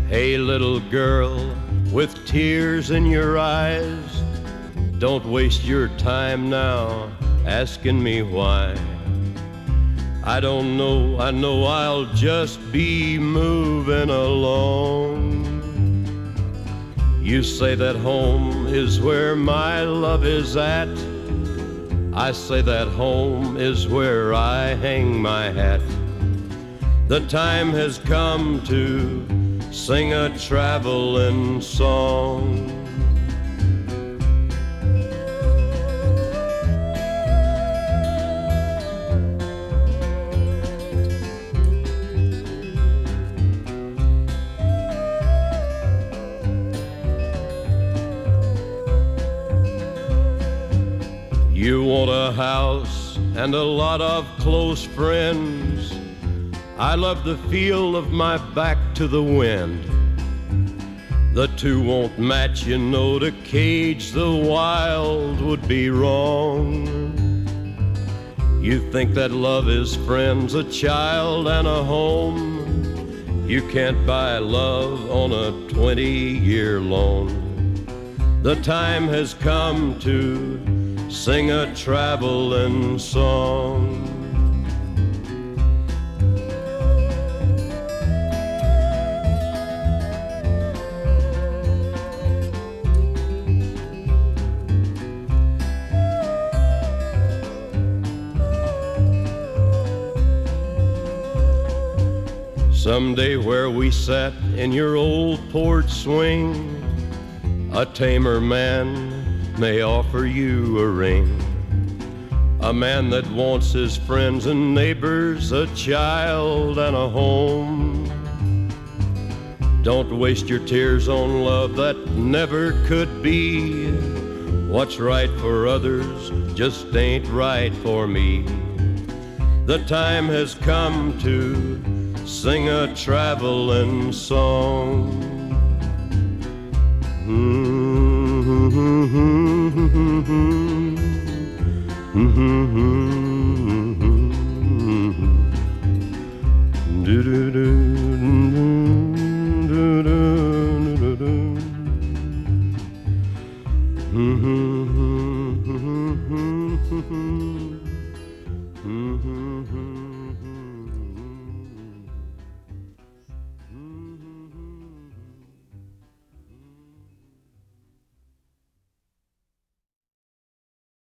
Hey, little girl with tears in your eyes, don't waste your time now asking me why. I don't know, I know I'll just be moving along. You say that home is where my love is at. I say that home is where I hang my hat. The time has come to sing a traveling song. You want a house and a lot of close friends. I love the feel of my back to the wind. The two won't match, you know, to cage the wild would be wrong. You think that love is friends, a child and a home. You can't buy love on a 20-year loan. The time has come to sing a traveling song. Someday where we sat in your old porch swing, a tamer man may offer you a ring. A man that wants his friends and neighbors, a child and a home. Don't waste your tears on love that never could be. What's right for others just ain't right for me. The time has come to sing a traveling song. Do do do.